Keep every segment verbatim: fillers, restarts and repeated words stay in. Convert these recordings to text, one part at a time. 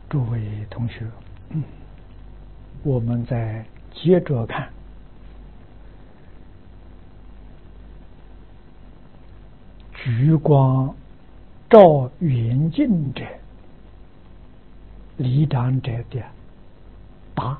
诸位同学，嗯，我们再接着看橘光照远近者离长者的答。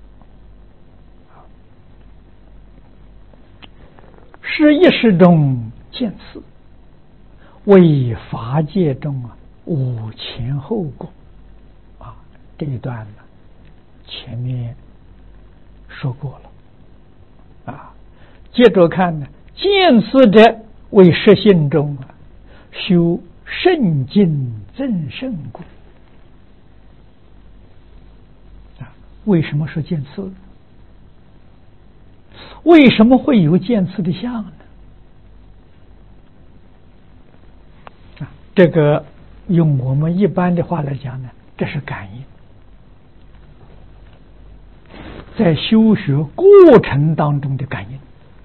是一时中见此，为法界中啊无前后果啊。这一段呢，前面说过了啊。接着看呢，见此者为实性中啊修圣经正圣故啊。为什么说见次？为什么会有见次的相呢？啊，这个用我们一般的话来讲呢，这是感应，在修学过程当中的感应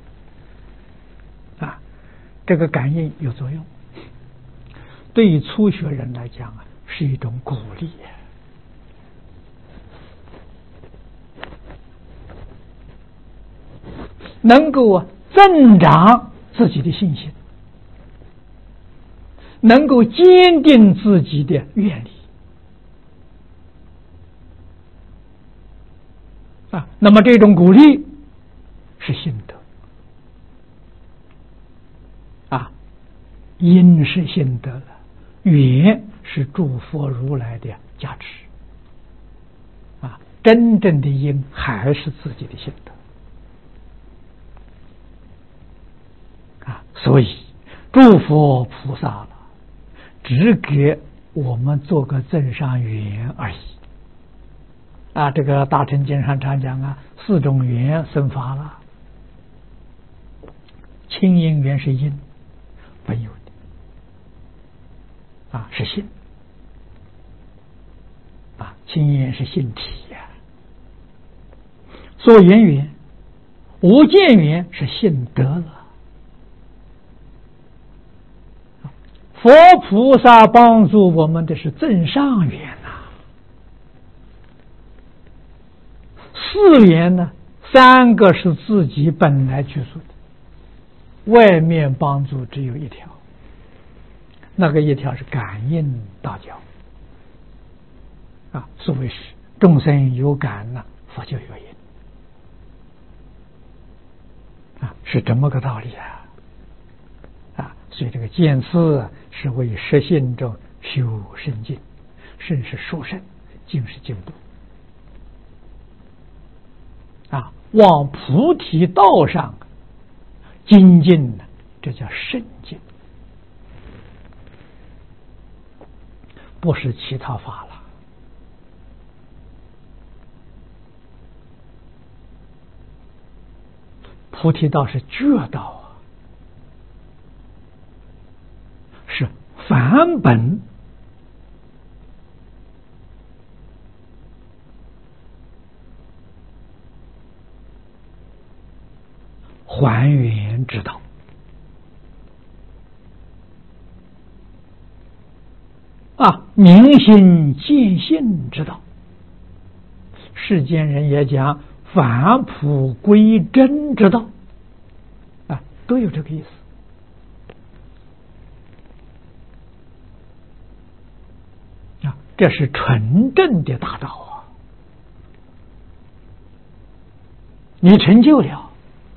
啊，这个感应有作用，对于初学人来讲啊，是一种鼓励。能够啊增长自己的信心，能够坚定自己的愿力啊。那么这种鼓励是心得啊，因是心得了，缘是诸佛如来的加持啊。真正的因还是自己的心得。所以诸佛菩萨了，只给我们做个增上缘而已啊。这个大乘经上常讲啊，四种缘生法了。清因缘是因本有的啊，是性啊，清因缘是性体呀、啊。所缘缘无见缘是性德了。佛菩萨帮助我们的是正上缘呐、啊，四缘呢，三个是自己本来具足的，外面帮助只有一条，那个一条是感应道交啊。所谓是众生有感呐、啊，佛就有因啊，是这么个道理啊。所以这个见次是为实性中修圣境，圣是殊胜，境是进步啊，往菩提道上精进呢，这叫圣境，不是其他法了。菩提道是觉道啊，是梵本还原之道啊，明心见性之道。世间人也讲返璞归真之道啊，都有这个意思。这是纯正的大道啊！你成就了，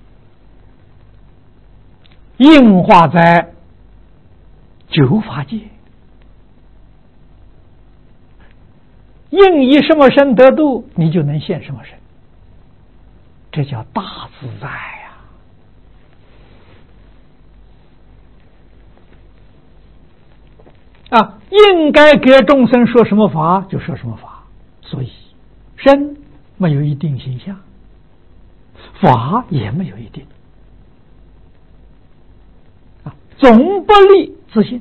应化在九法界，应以什么身得度，你就能现什么身，这叫大自在呀！啊，应该给众生说什么法就说什么法，所以身没有一定形象，法也没有一定啊，总不立自信。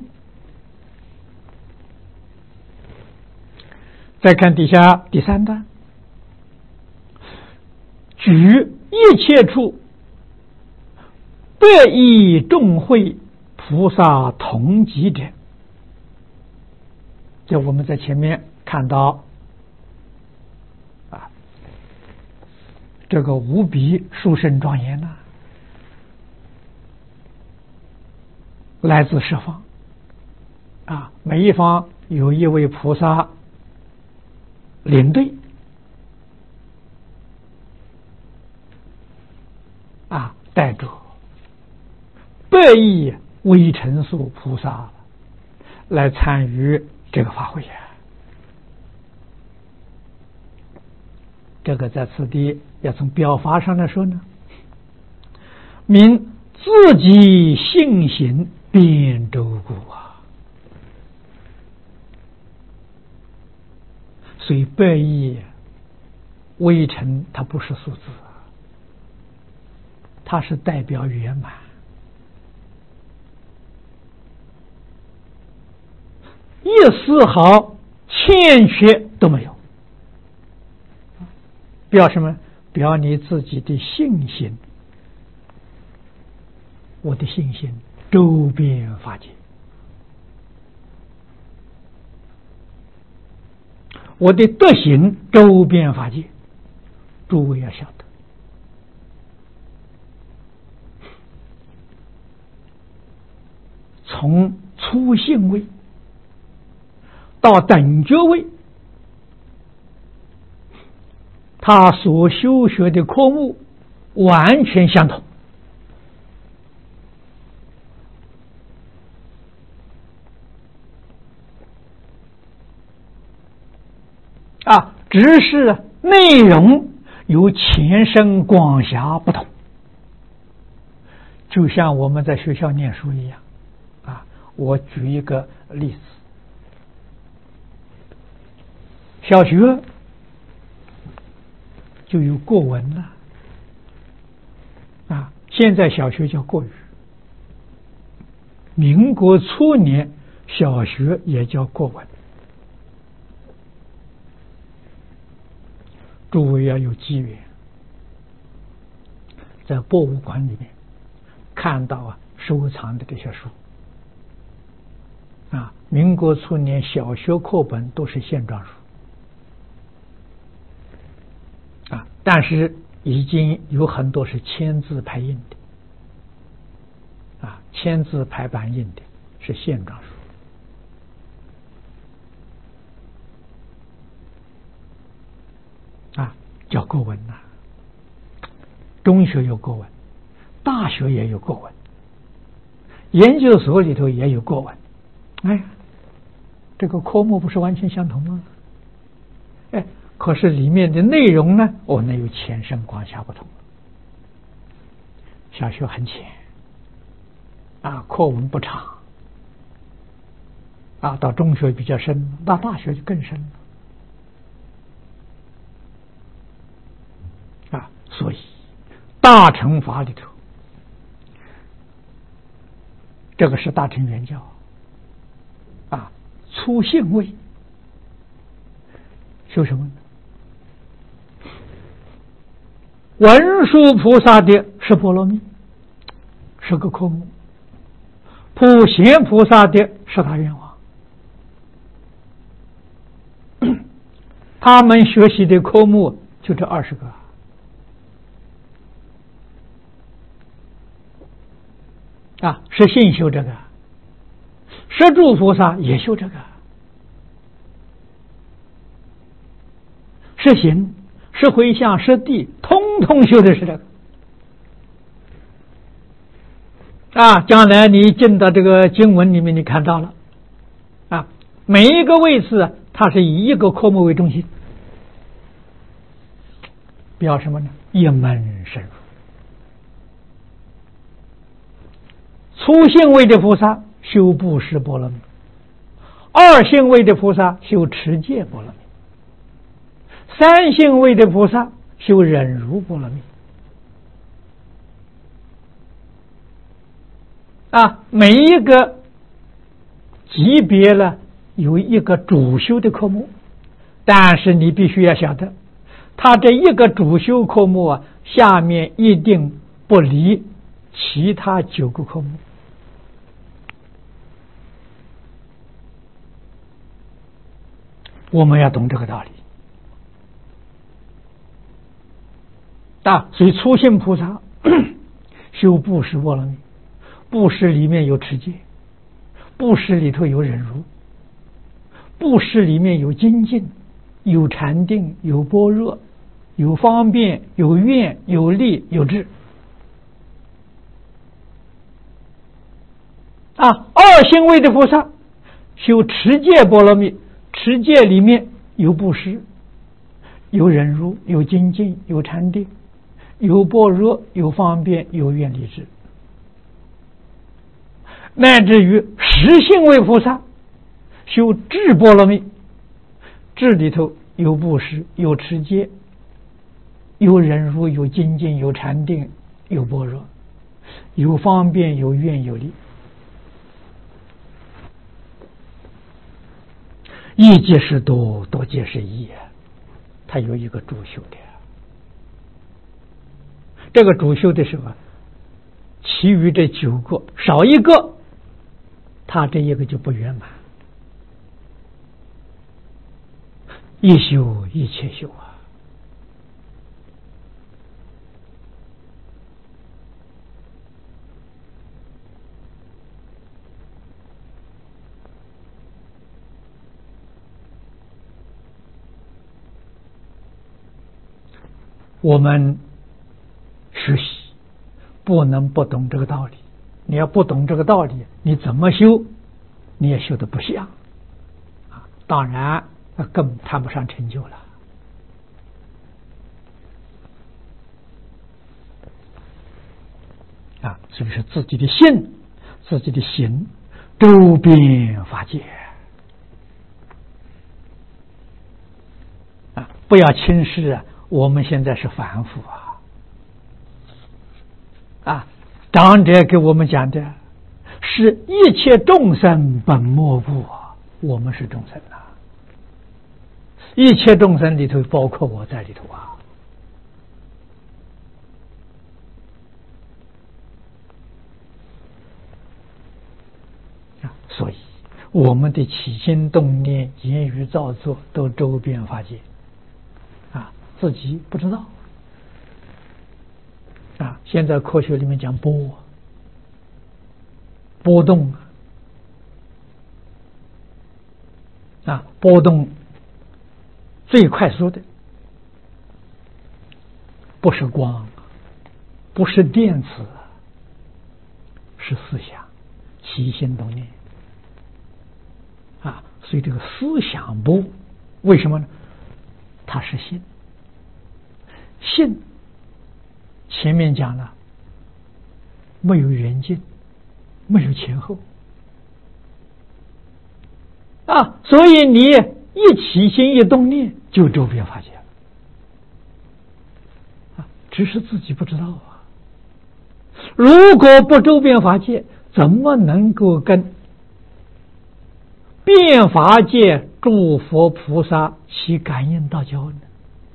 再看底下第三段，举一切处百亿众会菩萨同集者。就我们在前面看到这个无比殊胜庄严呐、啊，来自十方啊，每一方有一位菩萨领队啊，带着百亿微尘数菩萨来参与这个法会呀。这个在此地要从表法上来说呢，明自己信行遍周故啊，所以百亿微尘它不是数字，它是代表圆满，一丝毫欠缺都没有。表什么？表你自己的信心，我的信心周遍法界，我的德行周遍法界。诸位要晓得，从初信位到等觉位，他所修学的科目完全相同啊，只是内容有前深广狭不同，就像我们在学校念书一样啊。我举一个例子，小学就有国文了啊，现在小学叫国语，民国初年小学也叫国文。诸位要有机缘，在博物馆里面看到啊收藏的这些书啊，民国初年小学课本都是线装书啊，但是已经有很多是签字排印的啊，签字排版印的是线装书。啊，叫国文呐、啊，中学有国文，大学也有国文，研究所里头也有国文。哎，这个科目不是完全相同吗？哎，可是里面的内容呢，哦，那有浅深广狭不同。小学很浅，啊，课文不长，啊，到中学比较深，到大学就更深了。啊，所以大乘法里头，这个是大乘圆教啊，初信位修什么呢？文殊菩萨的是波罗蜜，是个科目；普贤菩萨的是大愿望。他们学习的科目就这二十个。啊，是信修这个，十住菩萨也修这个，是行，是回向，是地，通通修的是这个。啊，将来你进到这个经文里面，你看到了，啊，每一个位置它是以一个科目为中心，表什么呢？一门深入。初信位的菩萨修布施波罗蜜，二信位的菩萨修持戒波罗蜜，三信位的菩萨修忍辱波罗蜜。啊，每一个级别呢有一个主修的科目，但是你必须要晓得，他这一个主修科目啊，下面一定不离其他九个科目。我们要懂这个道理啊，所以初信菩萨修布施波罗蜜，布施里面有持戒，布施里头有忍辱，布施里面有精进，有禅定，有般若，有方便，有愿，有力，有智。啊，二心位的菩萨修持戒波罗蜜，持戒里面有布施，有忍辱，有精进，有禅定，有般若，有方便，有愿力智。乃至于实性位菩萨修智波罗蜜，智里头有布施，有持戒，有忍辱，有精进，有禅定，有般若，有方便，有愿，有力。一即是多，多即是一，它有一个主修的。这个主修的时候，其余这九个少一个，他这一个就不圆满。一修一切修啊！我们学习不能不懂这个道理，你要不懂这个道理，你怎么修你也修得不像啊！当然更谈不上成就了啊！所以说自己的心自己的行周边法界啊，不要轻视啊！我们现在是凡夫啊！啊，长者给我们讲的是一切众生本末故啊，我们是众生啊，一切众生里头包括我在里头啊。啊，所以我们的起心动念、言语造作都周边法界啊。自己不知道啊！现在科学里面讲波波动啊，波动最快速的不是光，不是电磁，是思想，起心动念啊！所以这个思想波为什么呢？它是心。信前面讲了，没有远近，没有前后啊，所以你一起心一动念就周边法界啊，只是自己不知道啊。如果不周边法界，怎么能够跟遍法界诸佛菩萨起感应道交呢？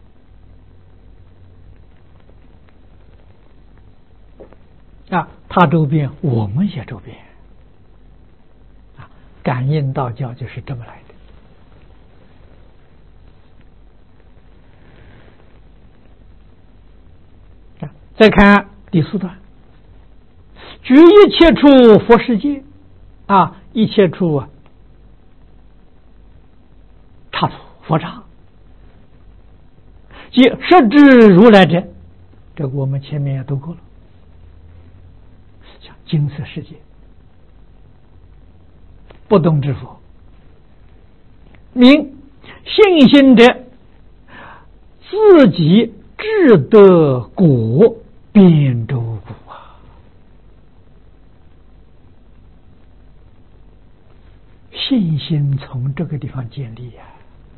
啊，他周边，我们也周边啊，感应道教就是这么来的。啊，再看第四段，举一切处佛世界啊，一切处啊，刹土佛刹，即摄至如来者，这个我们前面也读过了。金色世界，不动之佛，名信心者，自己智得果，遍周果啊！信心从这个地方建立呀、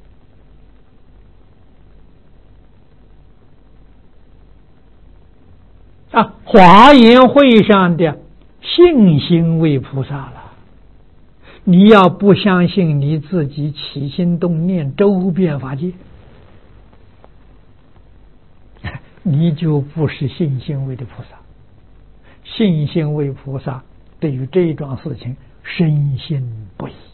啊！啊，华严会上的信心为菩萨了，你要不相信你自己起心动念周遍法界，你就不是信心为的菩萨。信心为菩萨对于这一桩事情深信不疑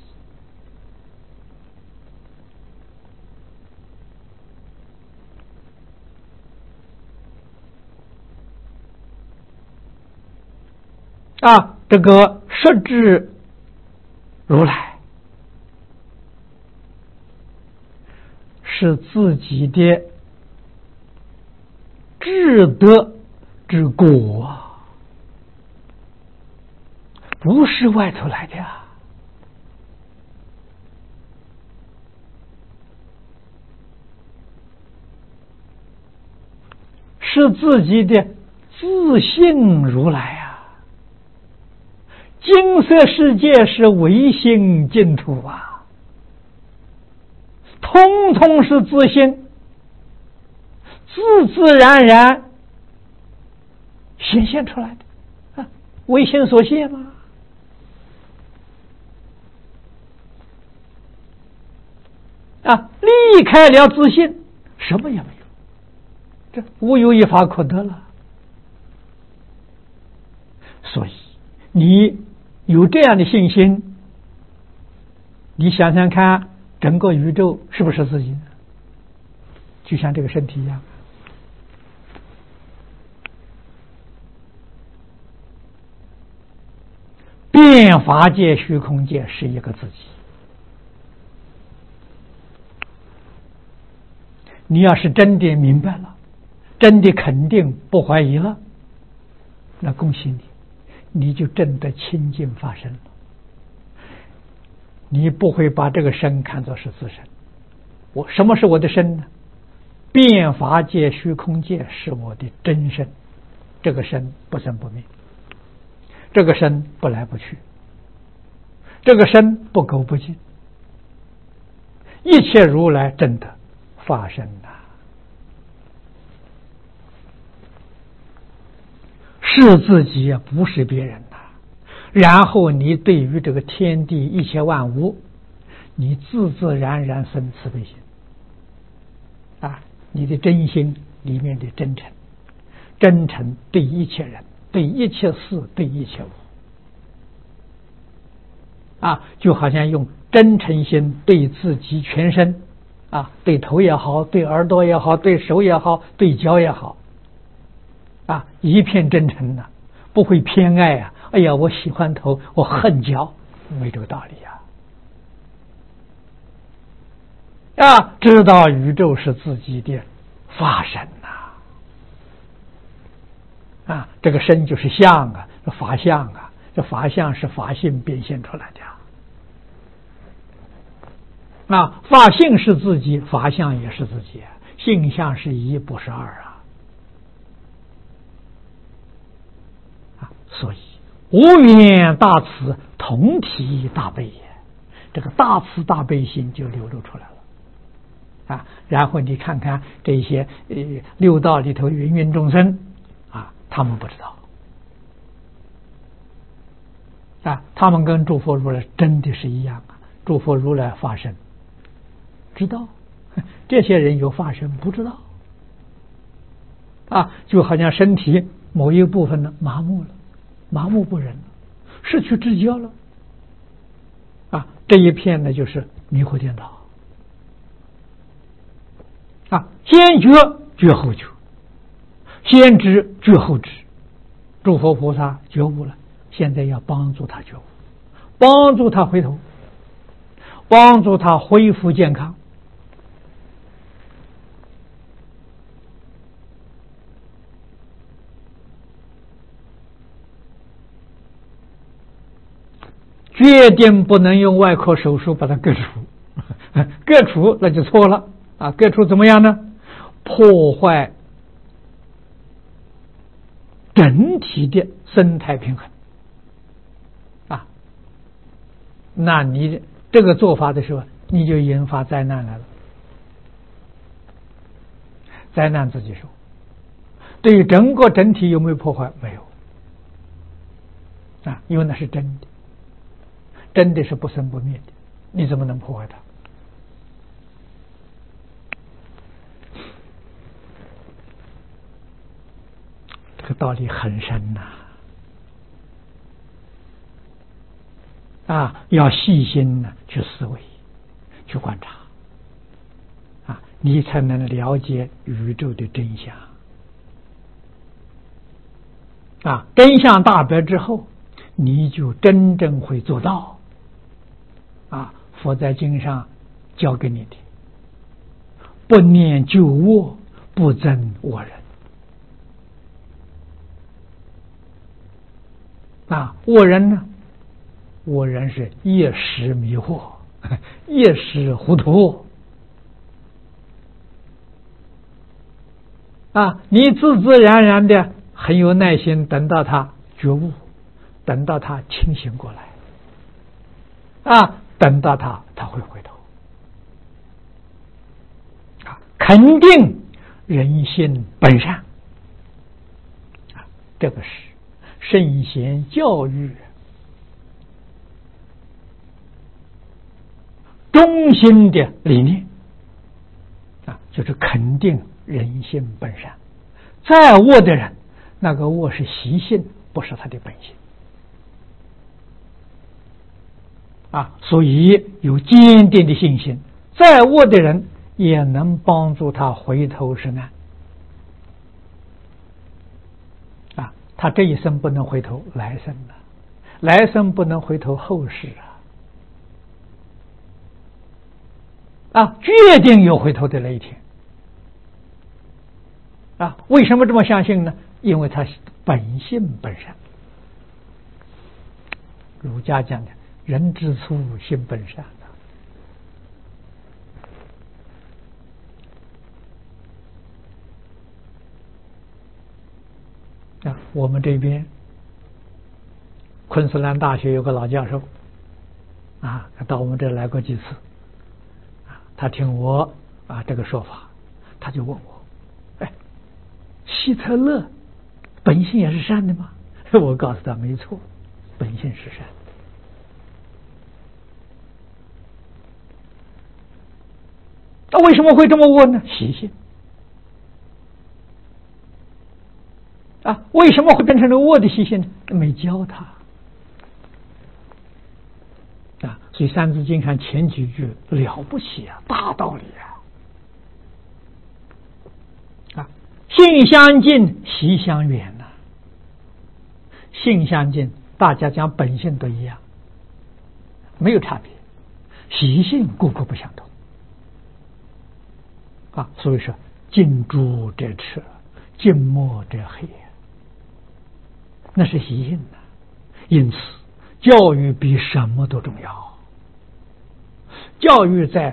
啊，这个摄知如来是自己的智德之果啊，不是外头来的啊。是自己的自性如来啊！金色世界是唯心净土啊，通通是自性，自自然然显现出来的啊，唯心所现嘛。啊，离开了自性，什么也没有。这无有一法可得了，所以你有这样的信心，你想想看，整个宇宙是不是自己？就像这个身体一样，变法界、虚空界是一个自己。你要是真的明白了，真的肯定不怀疑了，那恭喜你，你就真的清净法身了。你不会把这个身看作是自身。我什么是我的身呢？变法界、虚空界是我的真身，这个身不生不灭，这个身不来不去，这个身不垢不净，一切如来真的法身呐。是自己啊，不是别人呐。然后你对于这个天地一切万物，你自自然然生慈悲心啊，你的真心里面的真诚，真诚对一切人、对一切事、对一切物啊，就好像用真诚心对自己全身啊，对头也好，对耳朵也好，对手也好，对脚也好。啊，一片真诚呢、啊，不会偏爱啊！哎呀，我喜欢头，我恨脚，没这个道理呀、啊！啊，知道宇宙是自己的法身呐、啊！啊，这个身就是相啊，这法相啊，这法相是法性变现出来的啊！啊，法性是自己，法相也是自己，性相是一，不是二啊！所以无缘大慈，同体大悲也，这个大慈大悲心就流露出来了啊！然后你看看这些呃六道里头芸芸众生啊，他们不知道啊，他们跟诸佛如来真的是一样啊！诸佛如来法身知道，这些人有法身不知道啊，就好像身体某一部分呢麻木了。麻木不仁，失去知觉了啊！这一片呢，就是迷惑颠倒啊！先觉觉后觉，先知觉后知。诸佛菩萨觉悟了，现在要帮助他觉悟，帮助他回头，帮助他恢复健康。决定不能用外科手术把它割除，割除那就错了啊！割除怎么样呢？破坏整体的生态平衡啊！那你这个做法的时候，你就引发灾难来了，灾难自己受。对于整个整体有没有破坏？没有啊，因为那是真的。真的是不生不灭的，你怎么能破坏它？这个道理很深呐、啊，啊，要细心呢去思维，去观察，啊，你才能了解宇宙的真相。啊，真相大白之后， 你就真正会做到。啊，佛在经上教给你的，不念旧恶，不憎恶人。啊，恶人呢？恶人是一时迷惑，一时糊涂。啊，你自自然然的很有耐心，等到他觉悟，等到他清醒过来，啊，等到他他会回头。啊，肯定人性本善。啊，这个是圣贤教育中心的理念。啊，就是肯定人性本善。再恶的人，那个恶是习性，不是他的本性。啊，所以有坚定的信心，再恶的人也能帮助他回头是岸。啊，他这一生不能回头，来生了；来生不能回头，后世啊！啊，决定有回头的那一天。啊，为什么这么相信呢？因为他本性本善。儒家讲的人之初性本善。啊，我们这边昆士兰大学有个老教授，啊，他到我们这来过几次，啊，他听我啊这个说法，他就问我，哎，希特勒本性也是善的吗？我告诉他没错，本性是善。那为什么会这么问呢？习性。啊，为什么会变成了恶的习性呢？没教他。啊，所以《三字经》上前几句了不起啊，大道理啊！啊，性相近，习相远呐、啊。性相近，大家讲本性都一样，没有差别，习性个个不相同。啊，所以说近朱者赤，近墨者黑。那是习性的，因此教育比什么都重要。教育在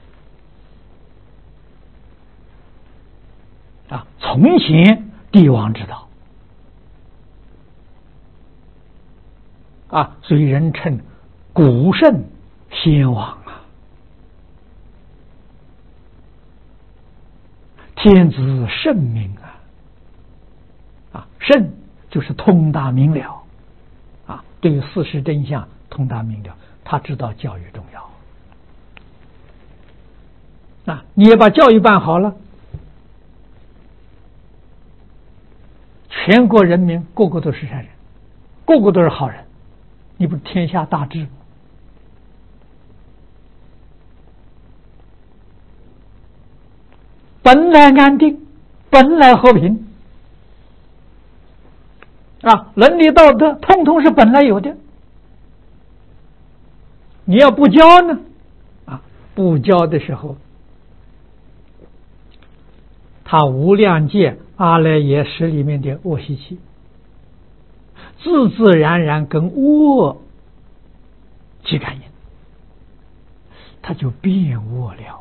啊，从前帝王之道啊，所以人称古圣先王啊，天子圣明啊，啊圣。就是通达明了，啊，对于事实真相通达明了，他知道教育重要。啊，你也把教育办好了，全国人民个个都是善人，个个都是好人，你不是天下大治吗？本来安定，本来和平。啊，伦理道德通通是本来有的，你要不教呢？啊，不教的时候，他无量界阿赖耶识里面的恶习气，自自然然跟恶起感应，他就变恶了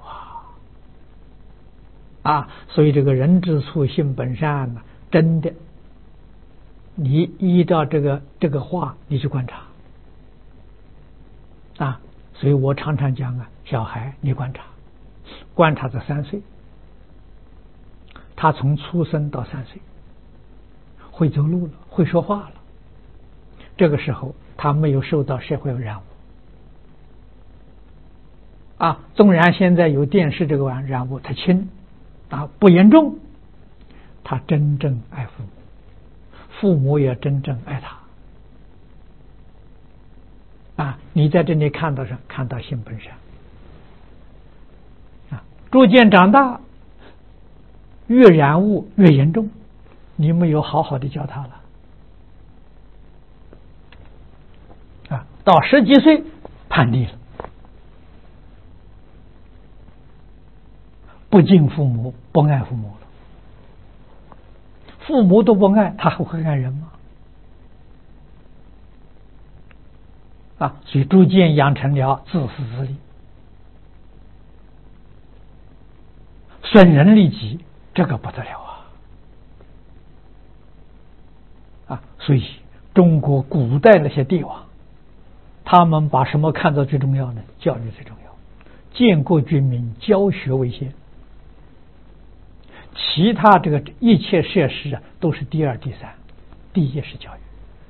啊！啊，所以这个人之初性本善呢，真的。你依照这个这个话，你去观察啊，所以我常常讲啊，小孩你观察，观察到三岁，他从出生到三岁，会走路了，会说话了，这个时候他没有受到社会染污啊，纵然现在有电视这个染染污，它轻啊，不严重，他真正爱父母。父母也真正爱他啊！你在这里看到上看到性本善啊，逐渐长大，越染污越严重，你没有好好的教他了到十几岁叛逆了，不敬父母，不爱父母了。父母都不爱，他还会爱人吗？啊，所以逐渐养成了自私自利、损人利己，这个不得了啊！啊，所以中国古代那些帝王，他们把什么看作最重要呢？教育最重要，建国军民，教学为先。其他这个一切设施啊，都是第二、第三，第一是教育。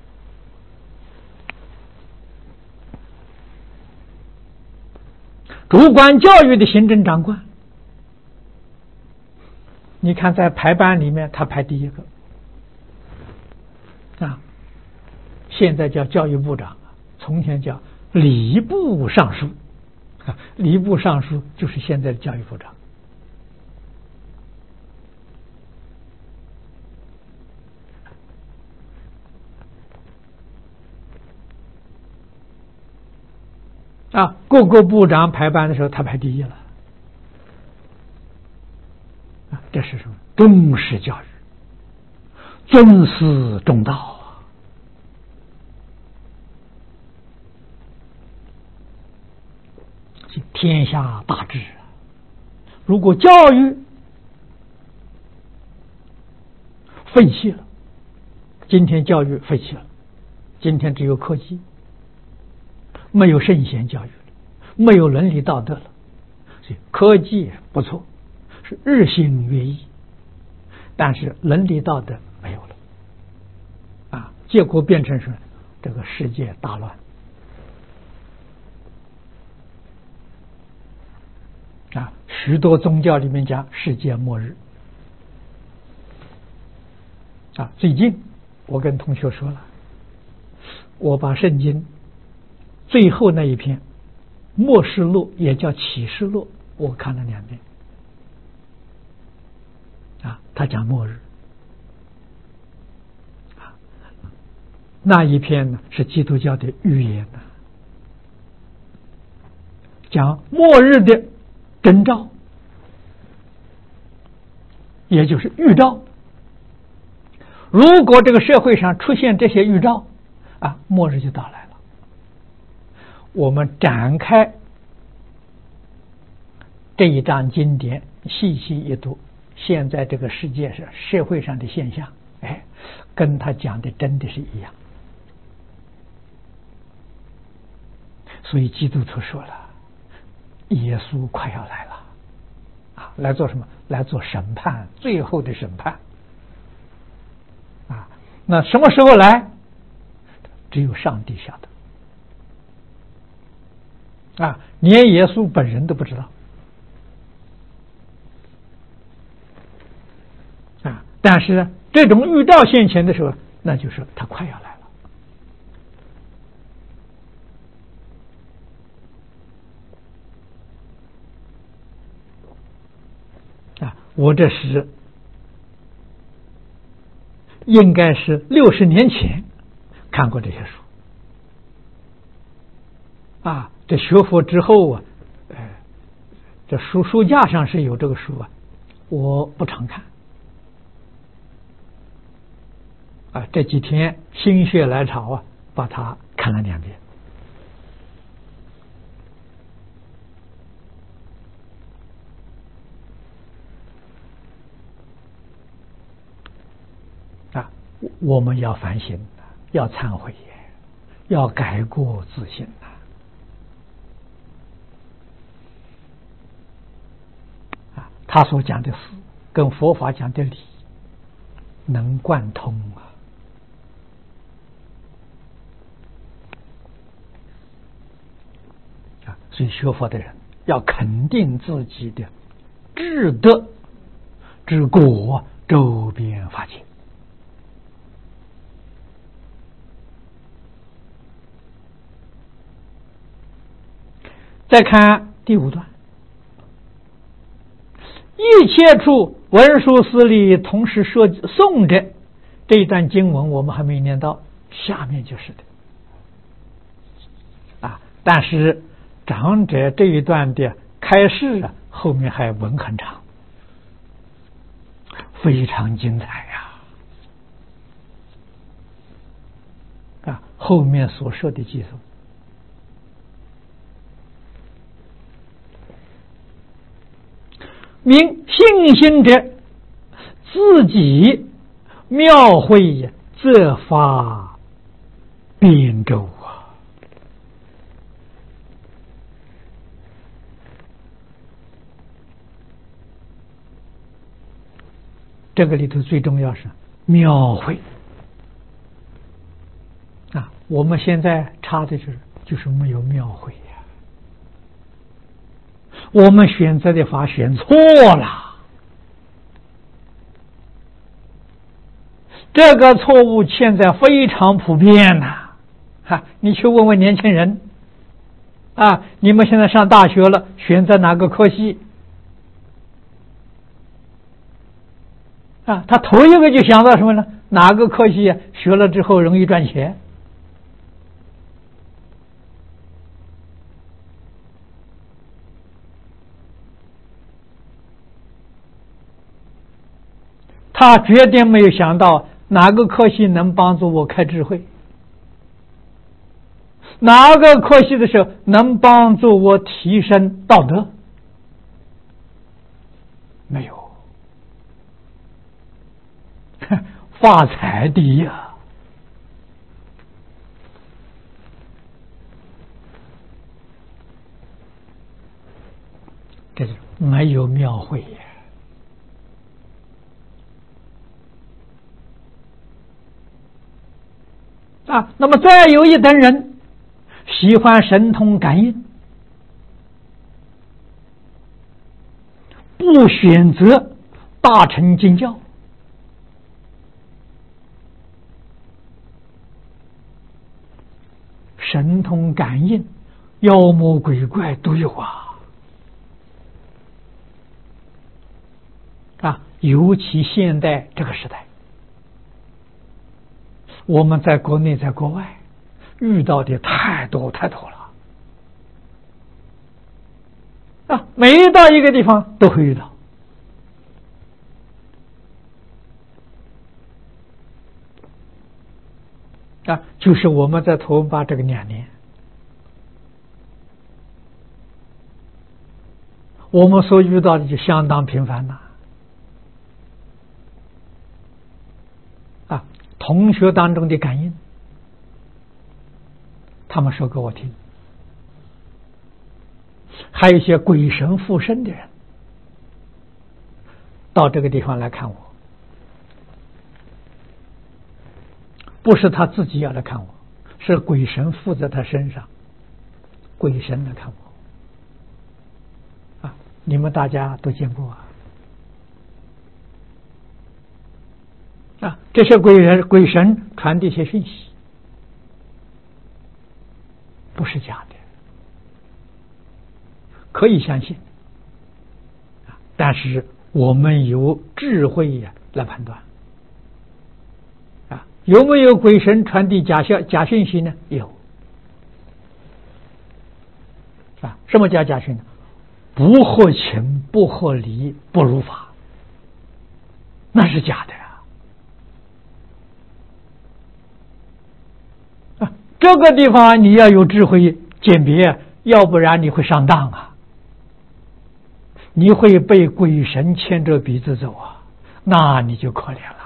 主管教育的行政长官，你看在排班里面，他排第一个啊，现在叫教育部长，从前叫礼部尚书啊，礼部尚书就是现在的教育部长。啊，各个部长排班的时候，他排第一了。啊，这是什么？重视教育，尊师重道啊！天下大治啊！如果教育废弃了，今天教育废弃了，今天只有科技。没有圣贤教育了，没有伦理道德了，所以科技不错，是日新月异，但是伦理道德没有了，啊，结果变成是这个世界大乱，啊，许多宗教里面讲世界末日，啊，最近我跟同学说了，我把圣经最后那一篇末世录，也叫启示录，我看了两遍啊，他讲末日啊，那一篇呢是基督教的预言呢，讲末日的征兆，也就是预兆。如果这个社会上出现这些预兆啊，末日就到来了。我们展开这一章经典，细细一读，现在这个世界上社会上的现象，哎，跟他讲的真的是一样。所以基督徒说了，耶稣快要来了啊，来做什么？来做审判，最后的审判啊。那什么时候来？只有上帝晓得。啊，连耶稣本人都不知道啊！但是这种预兆现前的时候，那就是他快要来了啊！我这是应该是六十年前看过这些书啊。这学佛之后啊，呃，这书书架上是有这个书啊，我不常看啊。这几天心血来潮啊，把它看了两遍啊。我们要反省，要忏悔，要改过自新呐。他所讲的事跟佛法讲的理能贯通啊！所以学佛的人要肯定自己的智德之果，周边法界。再看第五段，一切处文殊师利同时说诵着这一段经文，我们还没念到，下面就是的但是长者这一段的开示啊，后面还文很长，非常精彩呀！啊，后面所说的记述，明信心者自己妙会则发辩咒啊！这个里头最重要是妙会啊！我们现在差的就是就是没有妙会呀、啊，我们选择的法选错了，这个错误现在非常普遍呐、啊！哈，你去问问年轻人啊，你们现在上大学了，选择哪个科系？啊，他头一个就想到什么呢？哪个科系啊，学了之后容易赚钱？他绝对没有想到哪个科系能帮助我开智慧，哪个科系的时候能帮助我提升道德？没有。发财第一啊！这是没有庙会呀！啊，那么再有一等人喜欢神通感应，不选择大乘经教。神通感应，妖魔鬼怪都有啊！啊，尤其现代这个时代，我们在国内在国外遇到的太多太多了啊！每到一个地方都会遇到。啊，就是我们在头发这个两年，我们所遇到的就相当频繁了。啊，同学当中的感应，他们说给我听，还有一些鬼神附身的人到这个地方来看我。不是他自己要来看我，是鬼神附在他身上，鬼神来看我啊！你们大家都见过啊！啊，这些鬼人鬼神传递一些讯息，不是假的，可以相信，但是我们有智慧呀来判断。有没有鬼神传递假消假讯息呢？有啊！什么叫假讯呢？不合情、不合理、不如法，那是假的呀！啊，这个地方你要有智慧鉴别，要不然你会上当啊！你会被鬼神牵着鼻子走啊，那你就可怜了。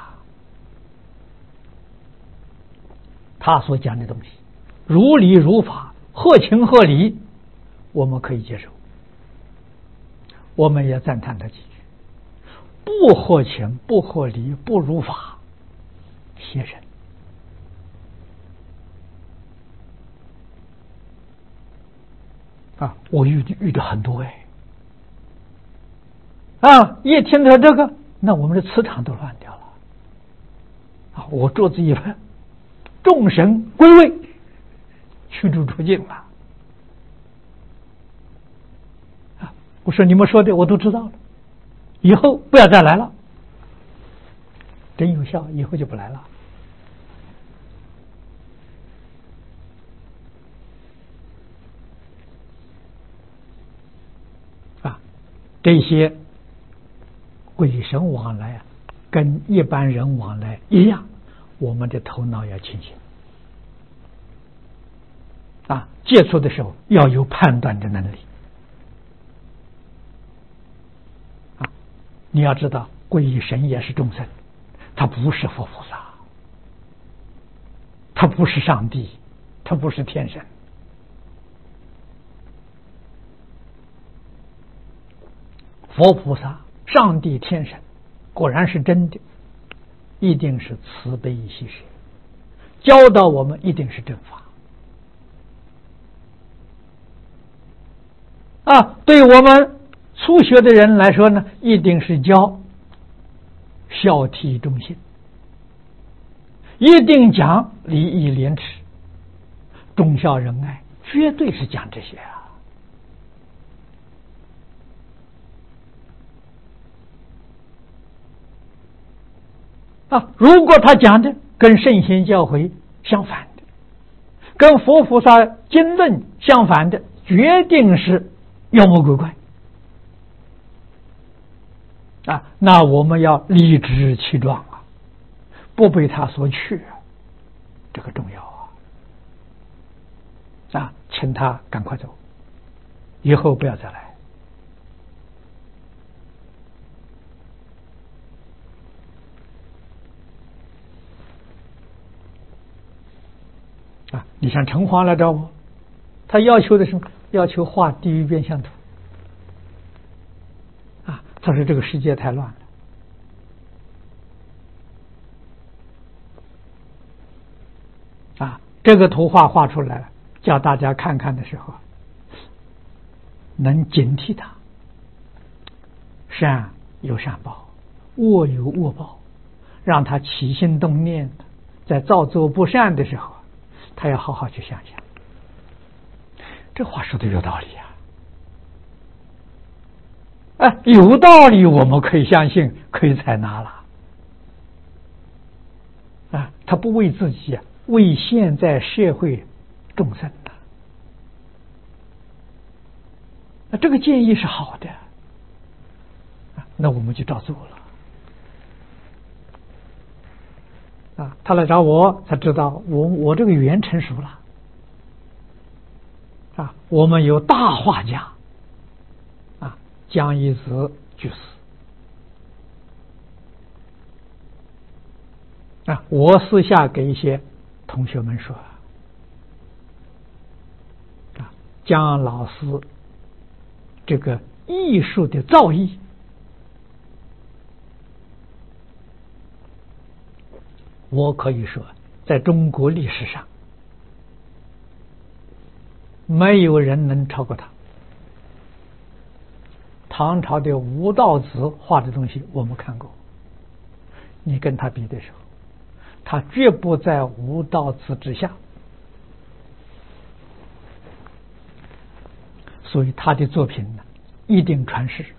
他所讲的东西，如理如法，合情合理，我们可以接受，我们也赞叹他几句。不合情、不合理、不如法，邪神啊！我遇遇到很多哎，啊，一听到这个，那我们的磁场都乱掉了啊！我桌子一拍，众神归位，驱逐出境了啊！我说你们说的我都知道了，以后不要再来了，真有效，以后就不来了。 这些鬼神往来啊，跟一般人往来一样，我们的头脑要清醒啊，接触的时候要有判断的能力啊。你要知道，鬼神也是众生，他不是佛菩萨，他不是上帝，他不是天神。佛菩萨、上帝、天神果然是真的，一定是慈悲喜舍，教导我们一定是正法啊。对我们初学的人来说呢，一定是教孝悌忠信，一定讲礼义廉耻、忠孝仁爱，绝对是讲这些啊。啊，如果他讲的跟圣贤教诲相反的，跟佛菩萨经论相反的，决定是妖魔鬼怪啊！那我们要理直气壮啊，不被他所去，这个重要啊！啊，请他赶快走，以后不要再来。啊，你像城隍来找我，他要求的是什么？要求画地狱变相图。啊，他说这个世界太乱了。啊，这个图画画出来了，叫大家看看的时候，能警惕他。善有善报，恶有恶报，让他起心动念的，在造作不善的时候，他要好好去想想。这话说的有道理呀、啊！哎，有道理，我们可以相信，可以采纳了。啊，他不为自己啊，为现在社会众生的。那这个建议是好的，那我们就照做了。啊，他来找我，才知道我我这个语言成熟了。啊，我们有大画家，啊，江一子居士。啊，我私下给一些同学们说，啊，江老师这个艺术的造诣，我可以说，在中国历史上，没有人能超过他。唐朝的吴道子画的东西我们看过，你跟他比的时候，他绝不在吴道子之下。所以他的作品呢，一定传世。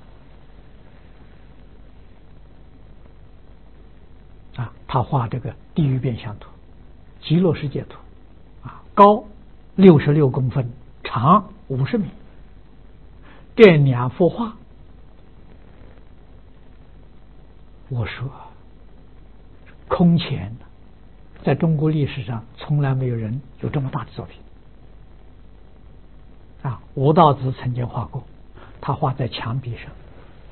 啊，他画这个地狱变相图、极乐世界图，啊，高六十六公分，长五十米。这两幅画，我说空前，在中国历史上从来没有人有这么大的作品。啊，吴道子曾经画过，他画在墙壁上，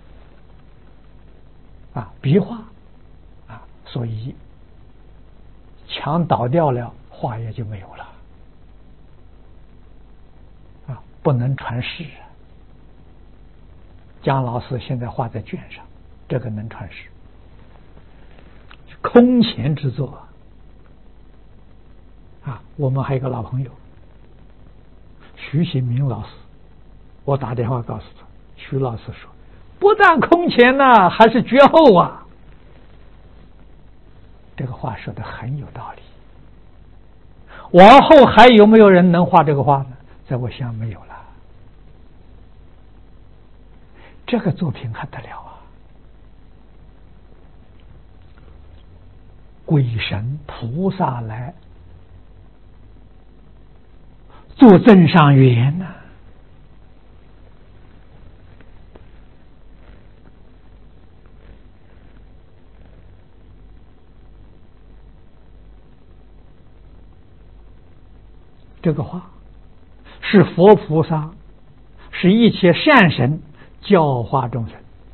啊，壁画，啊，所以墙倒掉了，画也就没有了，啊，不能传世啊。姜老师现在画在卷上，这个能传世，空前之作啊！我们还有一个老朋友徐新明老师，我打电话告诉他，徐老师说，不但空前呐、啊，还是绝后啊！这个话说的很有道理。往后还有没有人能画这个画呢？在我想没有了。这个作品还得了啊！鬼神菩萨来做增上缘呢、 这个话是佛菩萨，是一切善神教化众生，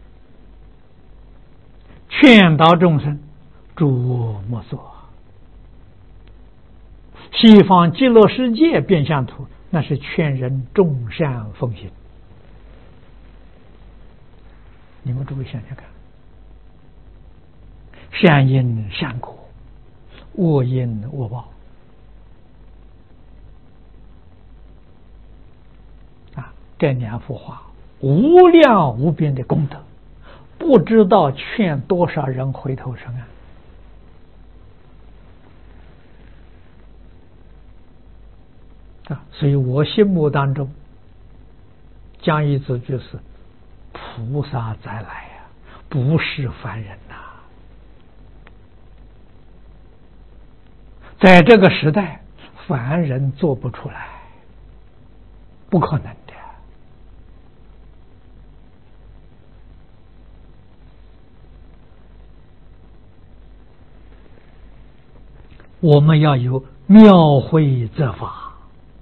劝导众生诸恶莫作。西方极乐世界变相图，那是劝人众善奉行。你们诸位想想看，善因善果，恶因恶报啊！这两幅画无量无边的功德，不知道劝多少人回头是岸。啊，所以我心目当中，讲一字就是菩萨再来呀、啊，不是凡人呐、啊。在这个时代，凡人做不出来，不可能的。我们要有妙慧则法，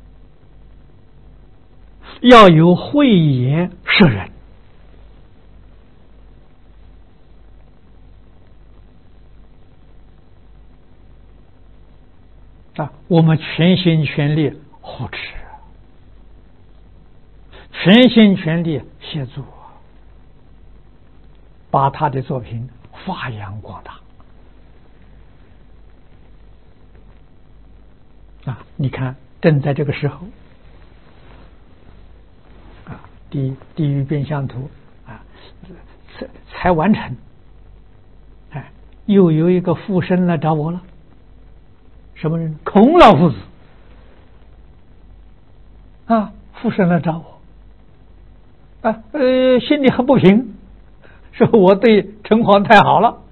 要有慧眼识人啊！我们全心全力护持，全心全力协助，把他的作品发扬光大啊！你看，正在这个时候啊，地地狱变相图啊，才才完成，哎，又有一个附身来找我了。什么人？孔老夫子啊，附身来找我啊，呃，心里很不平，说我对城隍太好了。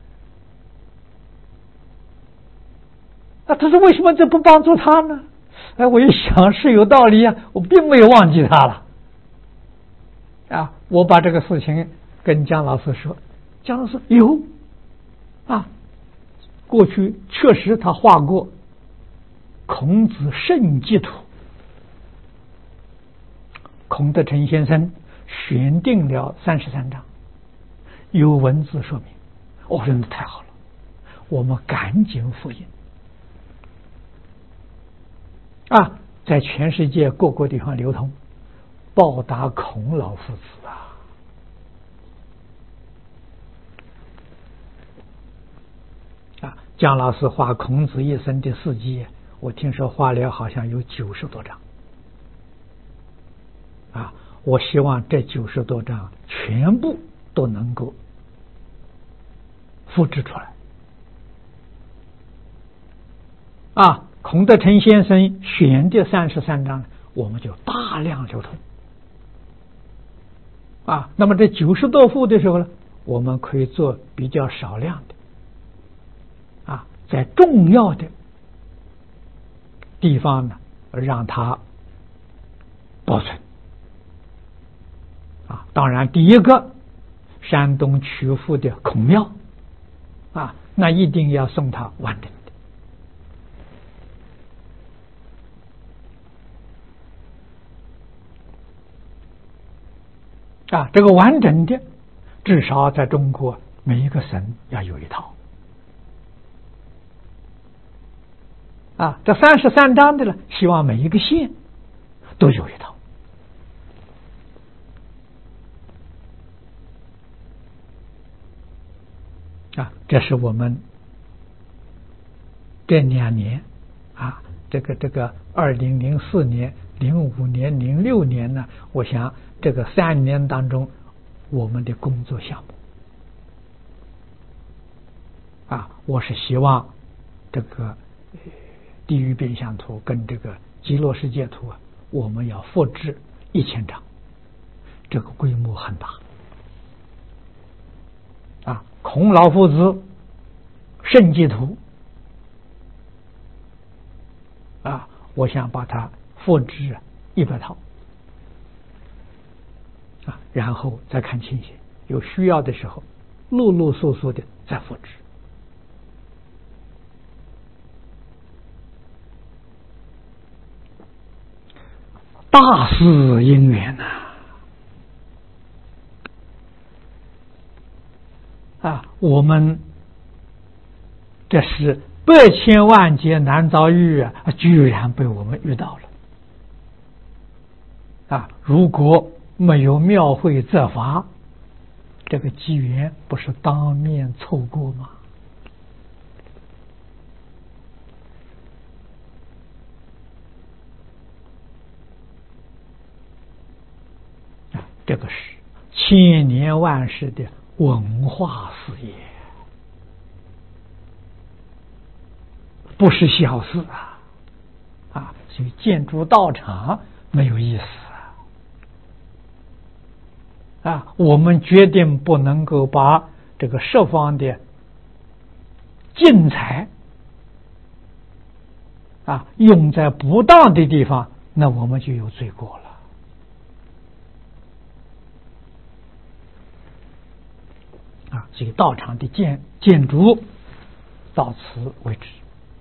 啊，他说为什么这不帮助他呢？哎，我一想是有道理啊，我并没有忘记他了。啊，我把这个事情跟姜老师说，姜老师有啊，过去确实他画过孔子圣迹图，孔德成先生选定了三十三章，有文字说明。我说太好了，我们赶紧复印啊，在全世界各个地方流通，报答孔老夫子啊！啊，姜老师画孔子一生的事迹，我听说画了好像有九十多张啊！我希望这九十多张全部都能够复制出来啊！孔德成先生选的三十三章，我们就大量流通啊。那么这九十多幅的时候呢，我们可以做比较少量的啊，在重要的地方呢，让它保存啊。当然，第一个山东曲阜的孔庙啊，那一定要送它完整。啊，这个完整的，至少在中国每一个省要有一套。啊，这三十三章的呢，希望每一个县都有一套。啊，这是我们这两年啊，这个这个二零零四年、零五年、零六年呢，我想。这个三年当中，我们的工作项目啊，我是希望这个地狱变相图跟这个极乐世界图啊，我们要复制一千张，这个规模很大啊。孔老夫子圣迹图啊，我想把它复制一百套。啊，然后再看情形，有需要的时候，陆陆续续的再复制。 大事因缘呐！啊，我们这是百千万劫难遭遇啊，居然被我们遇到了啊！如果没有庙会责罚，这个机缘不是当面错过吗？啊，这个是千年万世的文化事业，不是小事啊！啊，所以建筑道场没有意思啊！啊，我们决定不能够把这个十方的净财啊用在不当的地方，那我们就有罪过了。啊，所以道场的建建筑到此为止。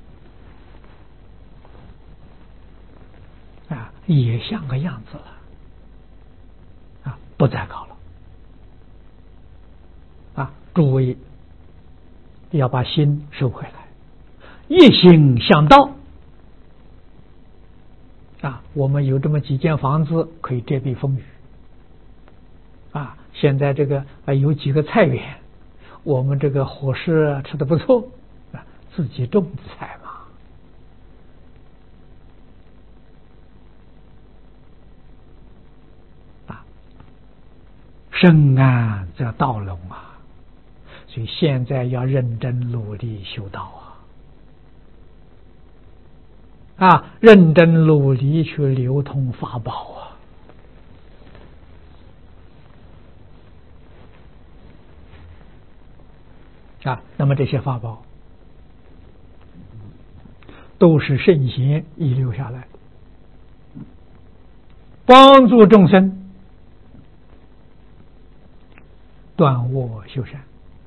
啊，也像个样子了。啊，不再搞了。啊，诸位要把心收回来，一心向道。啊，我们有这么几间房子可以遮蔽风雨。啊，现在这个啊有几个菜园，我们这个伙食吃得不错，啊，自己种的菜嘛。啊，深谙则道隆啊，所以现在要认真努力修道啊，啊，认真努力去流通法宝啊。啊，那么这些法宝都是圣贤遗留下来的，帮助众生断恶修善，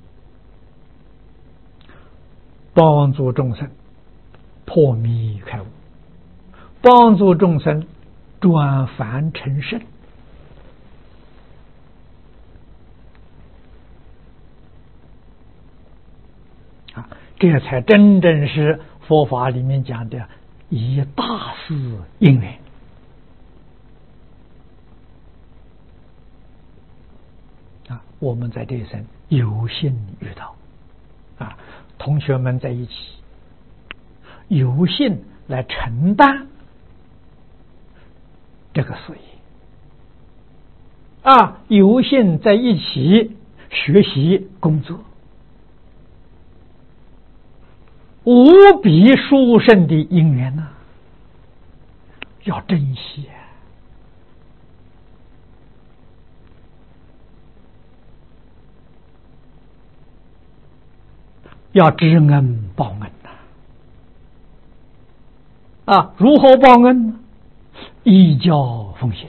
帮助众生破迷开悟，帮助众生转凡成圣。啊，这才真正是佛法里面讲的以大事因缘。啊，我们在这一生有幸遇到，啊，同学们在一起有幸来承担这个事业，啊，有幸在一起学习工作。无比殊胜的因缘呢，要珍惜，要知恩报恩呐！啊，如何报恩呢？依教奉行。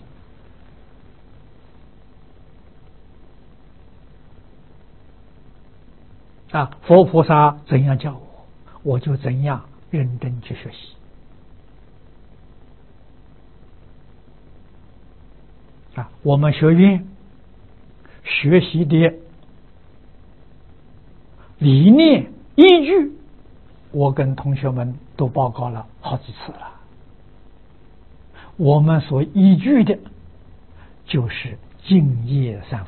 啊，佛菩萨怎样教我，我就怎样认真去学习。啊，我们学院学习的理念依据，我跟同学们都报告了好几次了。我们所依据的就是净业三福。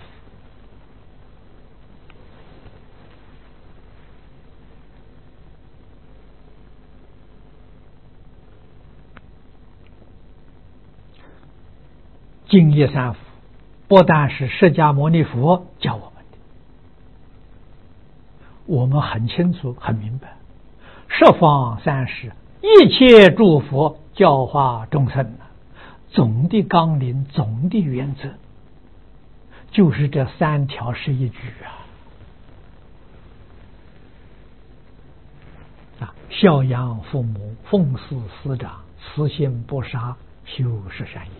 净业三福不但是释迦牟尼佛教我们的，我们很清楚很明白，十方三世一切诸佛教化众生总的纲领，总的原则就是这三条十一句啊啊，孝养父母，奉事师长，慈心不杀，修十善业。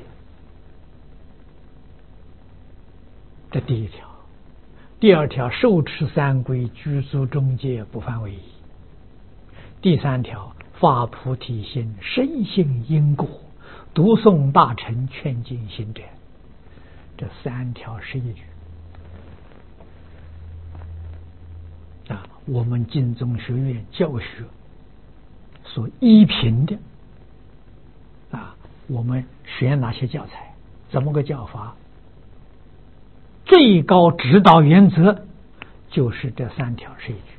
这第一条。第二条，受持三规，具足中戒，不犯违仪。第三条，发菩提心，深信因果， 读诵大乘劝进行者，这三条十一句啊，我们净宗学院教学所依凭的啊，我们选哪些教材，怎么个教法？最高指导原则就是这三条十一句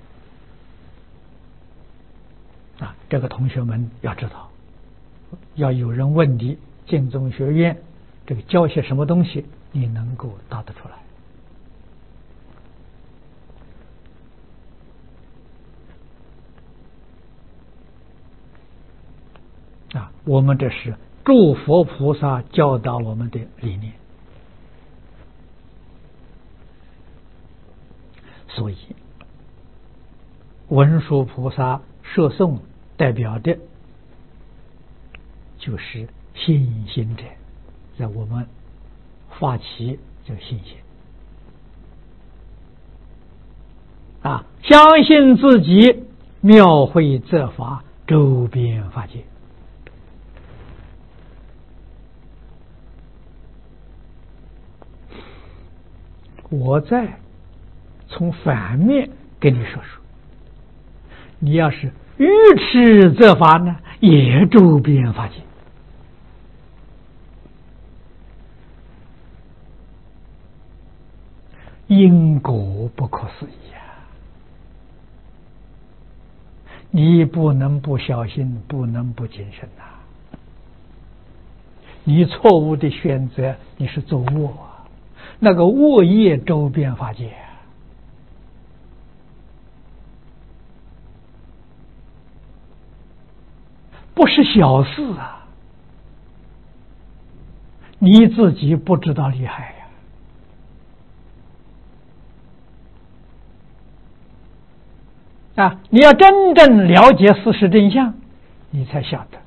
啊，这个同学们要知道，要有人问你净宗学院这个教些什么东西，你能够答得出来啊。我们这是诸佛菩萨教导我们的理念，所以文殊菩萨摄诵代表的就是信心者，在我们发起这个信心啊，相信自己妙慧则法，周遍法界。我再从反面跟你说说，你要是愚痴则法呢，也周遍法界。因果不可思议啊！你不能不小心，不能不谨慎呐、啊！你错误的选择，你是作恶啊！那个恶业周遍法界，不是小事啊！你自己不知道厉害呀！啊，你要真正了解事实真相，你才晓得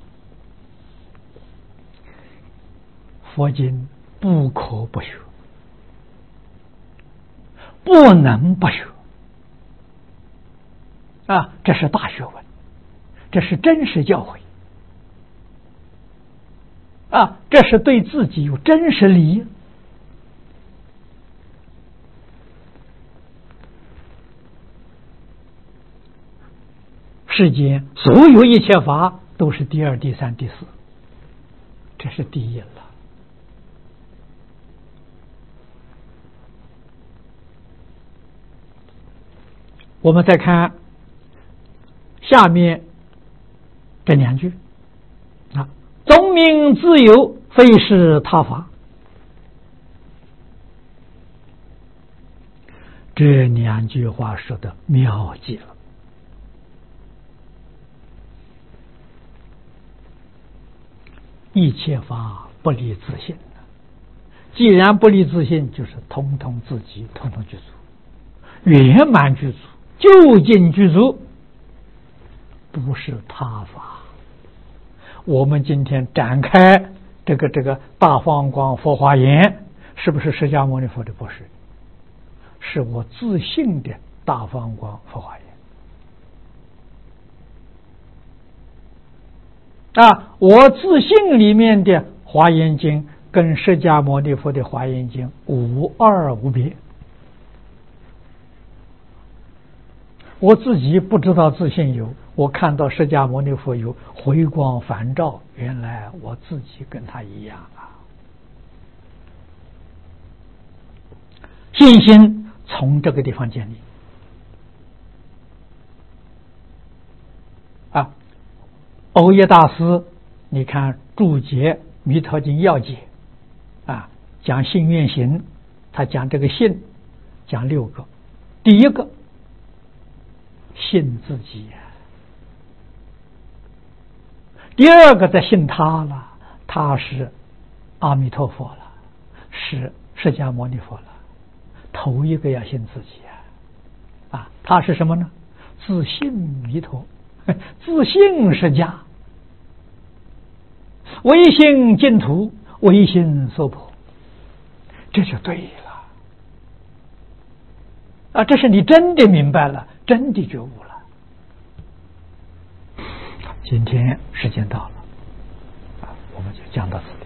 佛经不可不学，不能不学啊！这是大学问，这是真实教诲啊！这是对自己有真实利益。世间所有一切法都是第二、第三、第四，这是第一了。我们再看下面这两句啊，宗明自有，非是他法。这两句话说的妙极了。一切法不离自性，既然不离自性，就是通通自己，通通具足，圆满具足，究竟具足，不是他法。我们今天展开这个这个大放光佛华严，是不是释迦牟尼佛的？不是，是我自信的大放光佛华严。啊，我自信里面的华严经跟释迦牟尼佛的华严经无二无别，我自己不知道自信有，我看到释迦牟尼佛有回光返照，原来我自己跟他一样啊！信心从这个地方建立啊。欧耶大师，你看注解《弥陀经要解》啊，讲信愿行，他讲这个信，讲六个。第一个，信自己呀；第二个，在信他了，他是阿弥陀佛了，是释迦牟尼佛了。头一个要信自己呀，啊，他是什么呢？自信弥陀。自性释迦，唯心净土，唯心娑婆，这就对了啊！这是你真的明白了，真的觉悟了。今天时间到了啊，我们就讲到此。